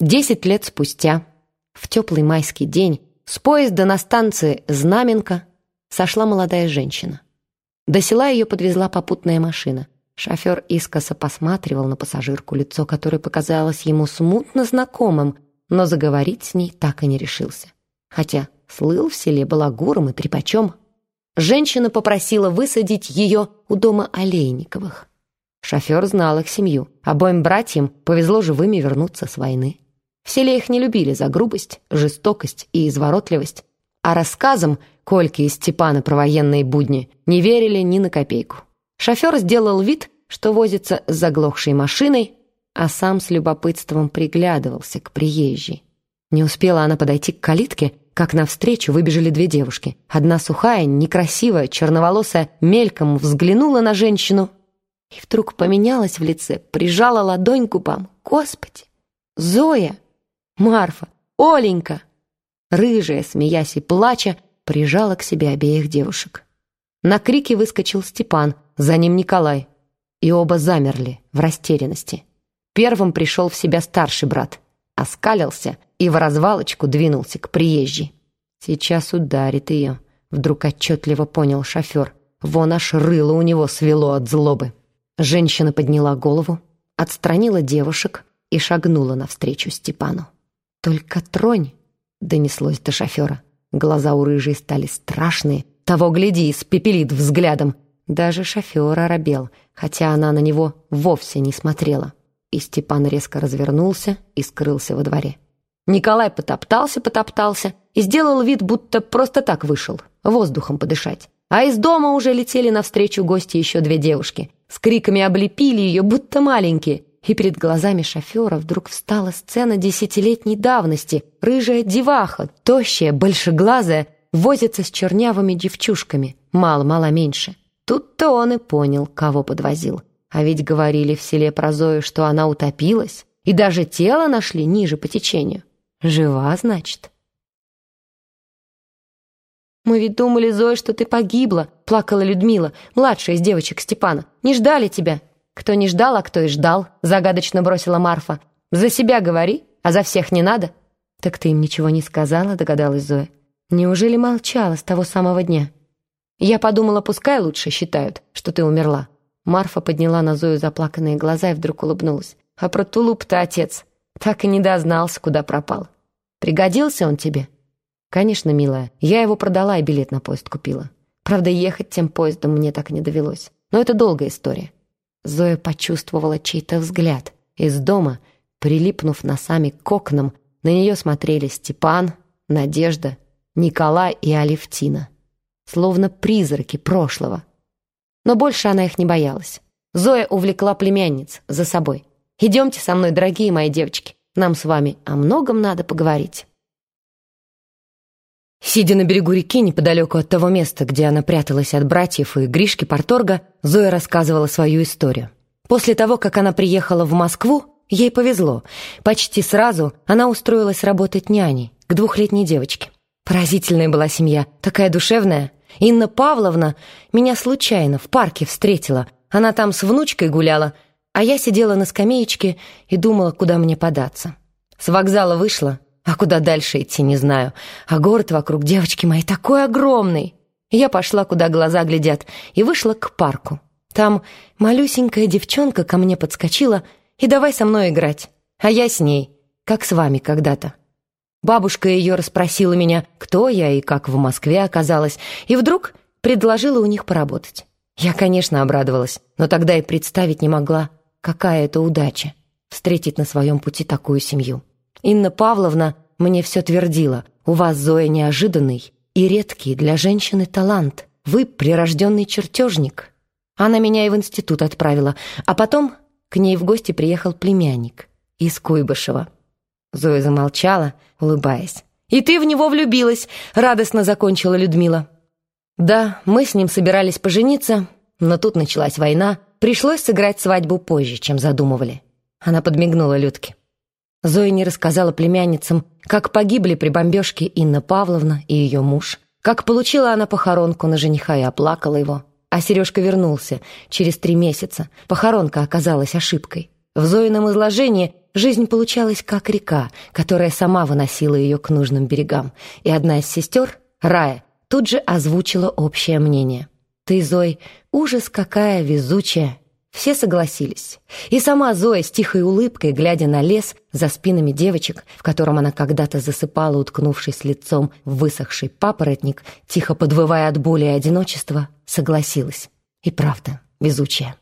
10 лет спустя, в теплый майский день, с поезда на станции Знаменка сошла молодая женщина. До села ее подвезла попутная машина. Шофер искоса посматривал на пассажирку, лицо которой показалось ему смутно знакомым, но заговорить с ней так и не решился. Хотя слыл в селе балагуром и трепачом. Женщина попросила высадить ее у дома Олейниковых. Шофер знал их семью. Обоим братьям повезло живыми вернуться с войны. В селе их не любили за грубость, жестокость и изворотливость, а рассказам Кольки и Степана про военные будни не верили ни на копейку. Шофер сделал вид, что возится с заглохшей машиной, а сам с любопытством приглядывался к приезжей. Не успела она подойти к калитке, как навстречу выбежали две девушки. Одна сухая, некрасивая, черноволосая, мельком взглянула на женщину и вдруг поменялась в лице, прижала ладонь к губам. «Господи! Зоя! Марфа! Оленька!» Рыжая, смеясь и плача, прижала к себе обеих девушек. На крики выскочил Степан, за ним Николай. И оба замерли в растерянности. Первым пришел в себя старший брат, оскалился и в развалочку двинулся к приезжей. «Сейчас ударит ее», — вдруг отчетливо понял шофер. Вон аж рыло у него свело от злобы. Женщина подняла голову, отстранила девушек и шагнула навстречу Степану. «Только тронь!» — донеслось до шофера. Глаза у рыжей стали страшные, того гляди, испепелит взглядом. Даже шофер оробел, хотя она на него вовсе не смотрела. И Степан резко развернулся и скрылся во дворе. Николай потоптался и сделал вид, будто просто так вышел, воздухом подышать. А из дома уже летели навстречу гости еще две девушки. С криками облепили ее, будто маленькие. И перед глазами шофера вдруг встала сцена 10-летней давности. Рыжая деваха, тощая, большеглазая, возится с чернявыми девчушками, мало-мало меньше. Тут-то он и понял, кого подвозил. А ведь говорили в селе про Зою, что она утопилась, и даже тело нашли ниже по течению. Жива, значит. «Мы ведь думали, Зоя, что ты погибла», — плакала Людмила, младшая из девочек Степана. «Не ждали тебя». «Кто не ждал, а кто и ждал», — загадочно бросила Марфа. «За себя говори, а за всех не надо». «Так ты им ничего не сказала», — догадалась Зоя. «Неужели молчала с того самого дня?» «Я подумала, пускай лучше считают, что ты умерла». Марфа подняла на Зою заплаканные глаза и вдруг улыбнулась. «А про тулуп-то отец так и не дознался, куда пропал. Пригодился он тебе?» «Конечно, милая, я его продала и билет на поезд купила. Правда, ехать тем поездом мне так и не довелось. Но это долгая история». Зоя почувствовала чей-то взгляд. Из дома, прилипнув носами к окнам, на нее смотрели Степан, Надежда, Николай и Алевтина. Словно призраки прошлого. Но больше она их не боялась. Зоя увлекла племянниц за собой. «Идемте со мной, дорогие мои девочки. Нам с вами о многом надо поговорить». Сидя на берегу реки, неподалеку от того места, где она пряталась от братьев и Гришки Порторга, Зоя рассказывала свою историю. После того, как она приехала в Москву, ей повезло. Почти сразу она устроилась работать няней к 2-летней девочке. Поразительная была семья, такая душевная. Инна Павловна меня случайно в парке встретила. Она там с внучкой гуляла, а я сидела на скамеечке и думала, куда мне податься. С вокзала вышла, а куда дальше идти, не знаю. А город вокруг, девочки мои, такой огромный. Я пошла, куда глаза глядят, и вышла к парку. Там малюсенькая девчонка ко мне подскочила и давай со мной играть. А я с ней, как с вами когда-то. Бабушка ее расспросила меня, кто я и как в Москве оказалась, и вдруг предложила у них поработать. Я, конечно, обрадовалась, но тогда и представить не могла, какая это удача — встретить на своем пути такую семью. Инна Павловна мне все твердила: «У вас, Зоя, неожиданный и редкий для женщины талант. Вы прирожденный чертежник». Она меня и в институт отправила, а потом к ней в гости приехал племянник из Куйбышева. Зоя замолчала, улыбаясь. «И ты в него влюбилась», — радостно закончила Людмила. «Да, мы с ним собирались пожениться, но тут началась война. Пришлось сыграть свадьбу позже, чем задумывали». Она подмигнула Людке. Зоя не рассказала племянницам, как погибли при бомбежке Инна Павловна и ее муж, как получила она похоронку на жениха и оплакала его. А Сережка вернулся через 3 месяца. Похоронка оказалась ошибкой. В Зоином изложении жизнь получалась как река, которая сама выносила ее к нужным берегам, и одна из сестер, Рая, тут же озвучила общее мнение. «Ты, Зой, ужас какая везучая!» Все согласились. И сама Зоя с тихой улыбкой, глядя на лес за спинами девочек, в котором она когда-то засыпала, уткнувшись лицом в высохший папоротник, тихо подвывая от боли и одиночества, согласилась. И правда, везучая.